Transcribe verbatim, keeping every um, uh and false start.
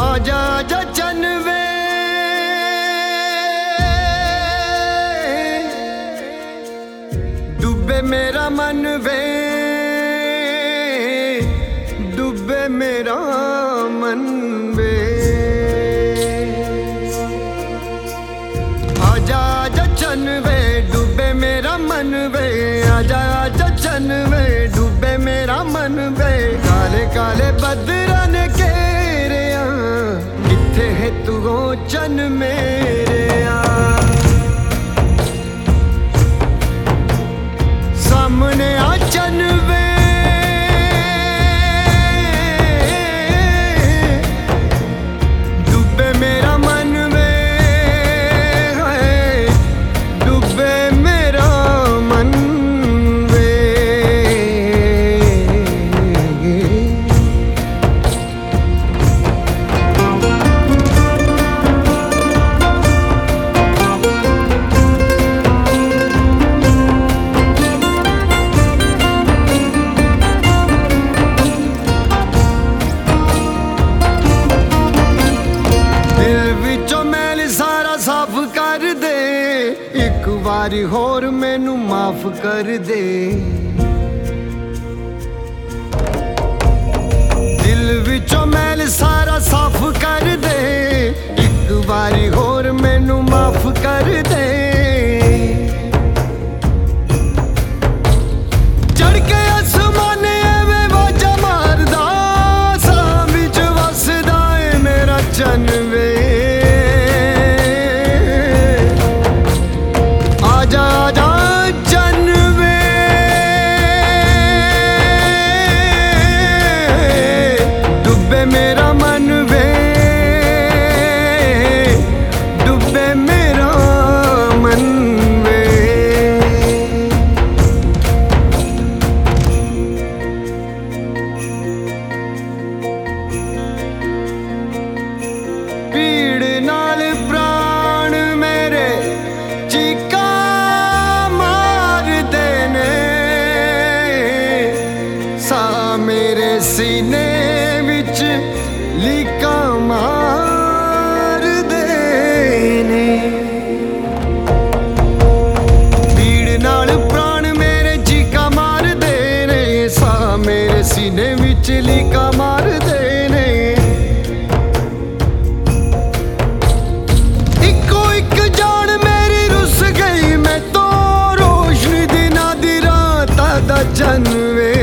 आजा आजा चन वे डूबे मेरा मन वे डूबे मेरा मन वे आजा आजा चन वे डूबे मेरा मन वे आजा आजा चन वे डूबे मेरा मन वे काले काले बदरा ने घेरे किथे है तू हो चन मेरे सामने आ चन वे डूबे मेरा मन वे डूबे मेरा मन वे साफ कर दे एक बारी होर मैनू माफ कर दे दिल विचों मैल सारा साफ कर दे एक बारी होर मैनू माफ कर दे चढ़ के आसमाने एवें वाजा मारदा सां विच वसदा ए मेरा चन वे आजा आजा चन वे डूबे मेरा मन वे डूबे मेरा मन वे पीड़ नाल प्राण मेरे चीका मेरे सीने विच लीका मार देने पीड़ नाल प्राण मेरे चीका मार देने सा मेरे सीने विच लीका मार देने इको एक जान मेरी रुस गई मैं तो रोशनी दिना दी रात दा चन वे